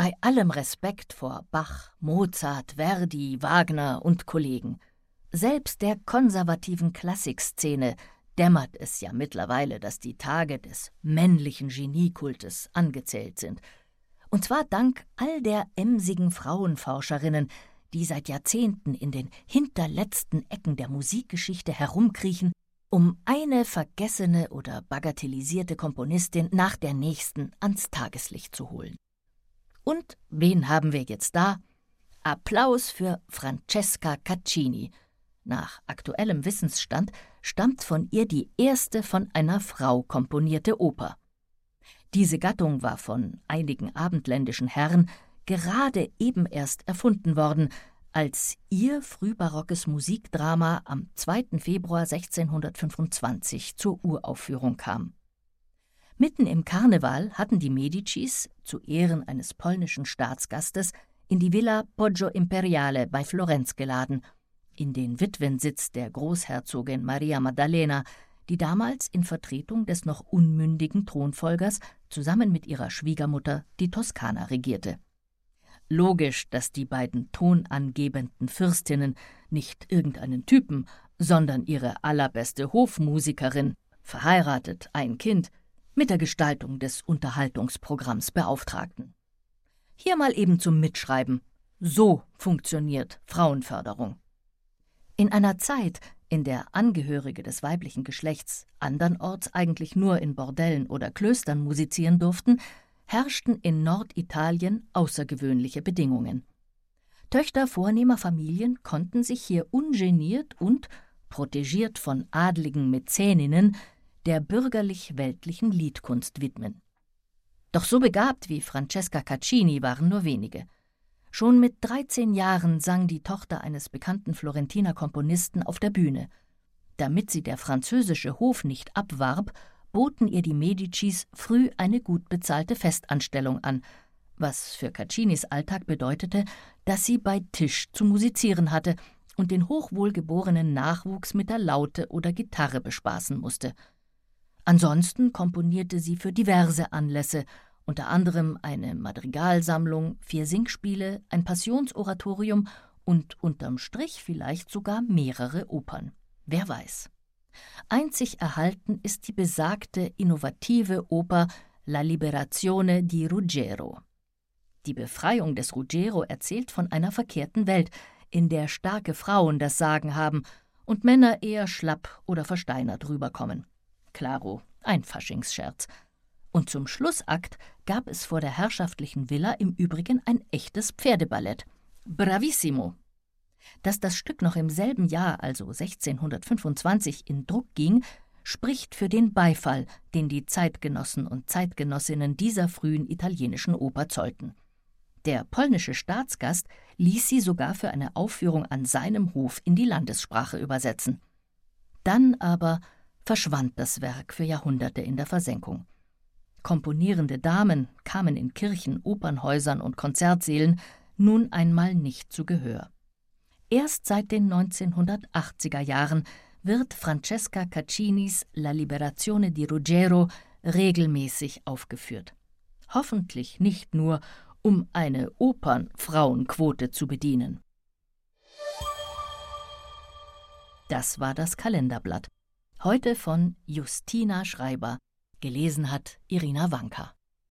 Bei allem Respekt vor Bach, Mozart, Verdi, Wagner und Kollegen, selbst der konservativen Klassikszene dämmert es ja mittlerweile, dass die Tage des männlichen Geniekultes angezählt sind. Und zwar dank all der emsigen Frauenforscherinnen, die seit Jahrzehnten in den hinterletzten Ecken der Musikgeschichte herumkriechen, um eine vergessene oder bagatellisierte Komponistin nach der nächsten ans Tageslicht zu holen. Und wen haben wir jetzt da? Applaus für Francesca Caccini. Nach aktuellem Wissensstand stammt von ihr die erste von einer Frau komponierte Oper. Diese Gattung war von einigen abendländischen Herren gerade eben erst erfunden worden, als ihr frühbarockes Musikdrama am 2. Februar 1625 zur Uraufführung kam. Mitten im Karneval hatten die Medicis zu Ehren eines polnischen Staatsgastes in die Villa Poggio Imperiale bei Florenz geladen, in den Witwensitz der Großherzogin Maria Maddalena, die damals in Vertretung des noch unmündigen Thronfolgers zusammen mit ihrer Schwiegermutter die Toskana regierte. Logisch, dass die beiden tonangebenden Fürstinnen nicht irgendeinen Typen, sondern ihre allerbeste Hofmusikerin, verheiratet, ein Kind, mit der Gestaltung des Unterhaltungsprogramms beauftragten. Hier mal eben zum Mitschreiben: So funktioniert Frauenförderung. In einer Zeit, in der Angehörige des weiblichen Geschlechts andernorts eigentlich nur in Bordellen oder Klöstern musizieren durften, herrschten in Norditalien außergewöhnliche Bedingungen. Töchter vornehmer Familien konnten sich hier ungeniert und, protegiert von adligen Mäzeninnen, der bürgerlich-weltlichen Liedkunst widmen. Doch so begabt wie Francesca Caccini waren nur wenige. Schon mit 13 Jahren sang die Tochter eines bekannten Florentiner Komponisten auf der Bühne. Damit sie der französische Hof nicht abwarb, boten ihr die Medicis früh eine gut bezahlte Festanstellung an, was für Caccinis Alltag bedeutete, dass sie bei Tisch zu musizieren hatte und den hochwohlgeborenen Nachwuchs mit der Laute oder Gitarre bespaßen musste. Ansonsten komponierte sie für diverse Anlässe, unter anderem eine Madrigalsammlung, 4 Singspiele, ein Passionsoratorium und unterm Strich vielleicht sogar mehrere Opern. Wer weiß. Einzig erhalten ist die besagte innovative Oper La Liberazione di Ruggiero. Die Befreiung des Ruggiero erzählt von einer verkehrten Welt, in der starke Frauen das Sagen haben und Männer eher schlapp oder versteinert rüberkommen. Klaro, ein Faschingsscherz. Und zum Schlussakt gab es vor der herrschaftlichen Villa im Übrigen ein echtes Pferdeballett. Bravissimo! Dass das Stück noch im selben Jahr, also 1625, in Druck ging, spricht für den Beifall, den die Zeitgenossen und Zeitgenossinnen dieser frühen italienischen Oper zollten. Der polnische Staatsgast ließ sie sogar für eine Aufführung an seinem Hof in die Landessprache übersetzen. Dann aber verschwand das Werk für Jahrhunderte in der Versenkung. Komponierende Damen kamen in Kirchen, Opernhäusern und Konzertsälen nun einmal nicht zu Gehör. Erst seit den 1980er Jahren wird Francesca Caccinis La Liberazione di Ruggiero regelmäßig aufgeführt. Hoffentlich nicht nur, um eine Opernfrauenquote zu bedienen. Das war das Kalenderblatt. Heute von Justina Schreiber. Gelesen hat Irina Wanka.